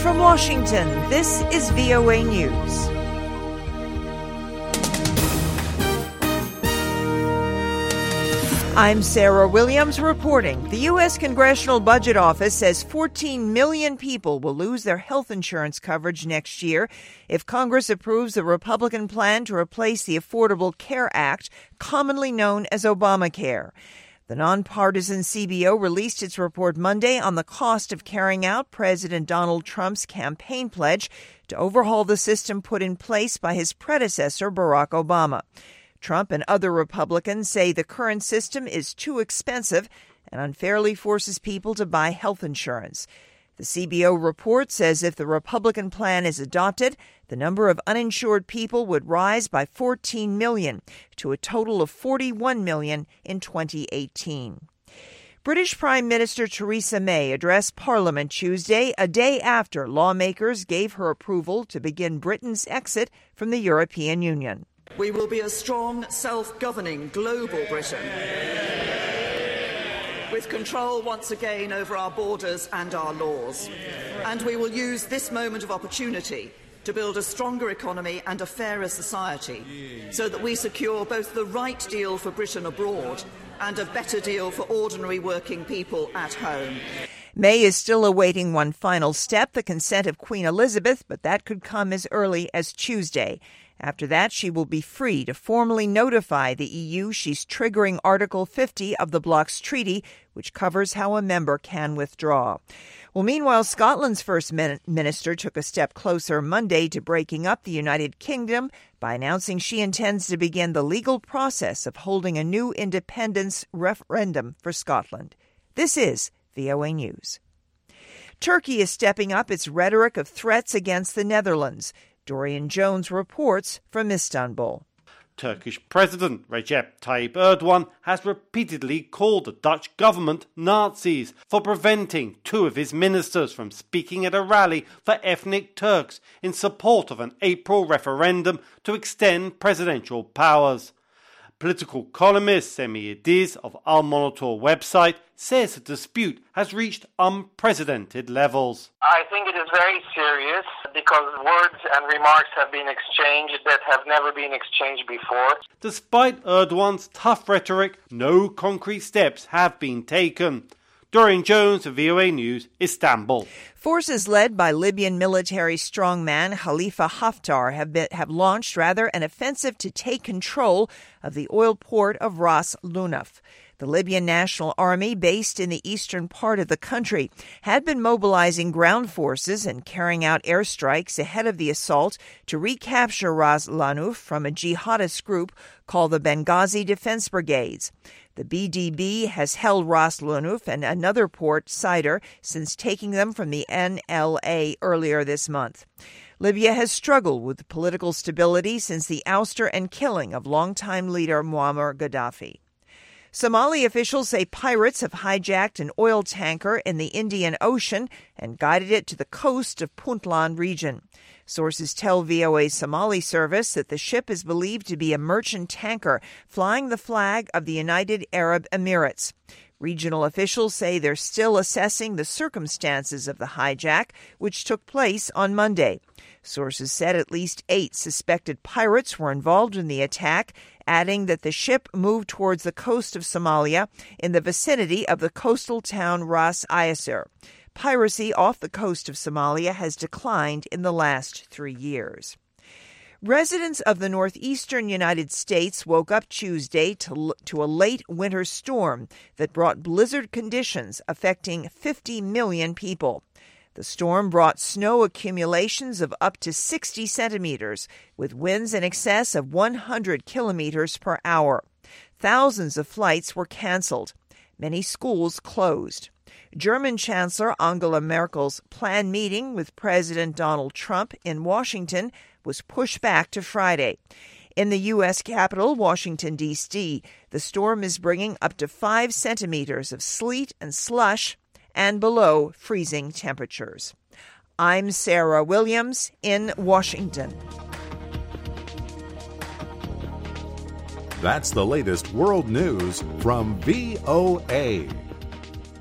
from Washington, this is VOA News. I'm Sarah Williams reporting. The U.S. Congressional Budget Office says 14 million people will lose their health insurance coverage next year if Congress approves the Republican plan to replace the Affordable Care Act, commonly known as Obamacare. The nonpartisan CBO released its report Monday on the cost of carrying out President Donald Trump's campaign pledge to overhaul the system put in place by his predecessor, Barack Obama. Trump and other Republicans say the current system is too expensive and unfairly forces people to buy health insurance. The CBO report says if the Republican plan is adopted, the number of uninsured people would rise by 14 million to a total of 41 million in 2018. British Prime Minister Theresa May addressed Parliament Tuesday, a day after lawmakers gave her approval to begin Britain's exit from the European Union. We will be a strong, self-governing global Britain, with control once again over our borders and our laws. And we will use this moment of opportunity to build a stronger economy and a fairer society, so that we secure both the right deal for Britain abroad and a better deal for ordinary working people at home. May is still awaiting one final step, the consent of Queen Elizabeth, but that could come as early as Tuesday. After that, she will be free to formally notify the EU she's triggering Article 50 of the bloc's treaty, which covers how a member can withdraw. Well, meanwhile, Scotland's First Minister took a step closer Monday to breaking up the United Kingdom by announcing she intends to begin the legal process of holding a new independence referendum for Scotland. This is VOA News. Turkey is stepping up its rhetoric of threats against the Netherlands. Dorian Jones reports from Istanbul. Turkish President Recep Tayyip Erdogan has repeatedly called the Dutch government Nazis for preventing two of his ministers from speaking at a rally for ethnic Turks in support of an April referendum to extend presidential powers. Political columnist Semih Yildiz of Al Monitor website says the dispute has reached unprecedented levels. I think it is very serious because words and remarks have been exchanged that have never been exchanged before. Despite Erdogan's tough rhetoric, no concrete steps have been taken. Dorian Jones of VOA News, Istanbul. Forces led by Libyan military strongman Khalifa Haftar have launched an offensive to take control of the oil port of Ras Lunaf. The Libyan National Army, based in the eastern part of the country, had been mobilizing ground forces and carrying out airstrikes ahead of the assault to recapture Ras Lanuf from a jihadist group called the Benghazi Defense Brigades. The BDB has held Ras Lanuf and another port, Sidr, since taking them from the NLA earlier this month. Libya has struggled with political stability since the ouster and killing of longtime leader Muammar Gaddafi. Somali officials say pirates have hijacked an oil tanker in the Indian Ocean and guided it to the coast of Puntland region. Sources tell VOA's Somali service that the ship is believed to be a merchant tanker flying the flag of the United Arab Emirates. Regional officials say they're still assessing the circumstances of the hijack, which took place on Monday. Sources said at least 8 suspected pirates were involved in the attack, adding that the ship moved towards the coast of Somalia in the vicinity of the coastal town Ras Ayasir. Piracy off the coast of Somalia has declined in the last 3 years. Residents of the northeastern United States woke up Tuesday to a late winter storm that brought blizzard conditions affecting 50 million people. The storm brought snow accumulations of up to 60 centimeters, with winds in excess of 100 kilometers per hour. Thousands of flights were canceled. Many schools closed. German Chancellor Angela Merkel's planned meeting with President Donald Trump in Washington was pushed back to Friday. In the U.S. capital, Washington, D.C., the storm is bringing up to 5 centimeters of sleet and slush and below freezing temperatures. I'm Sarah Williams in Washington. That's the latest world news from VOA.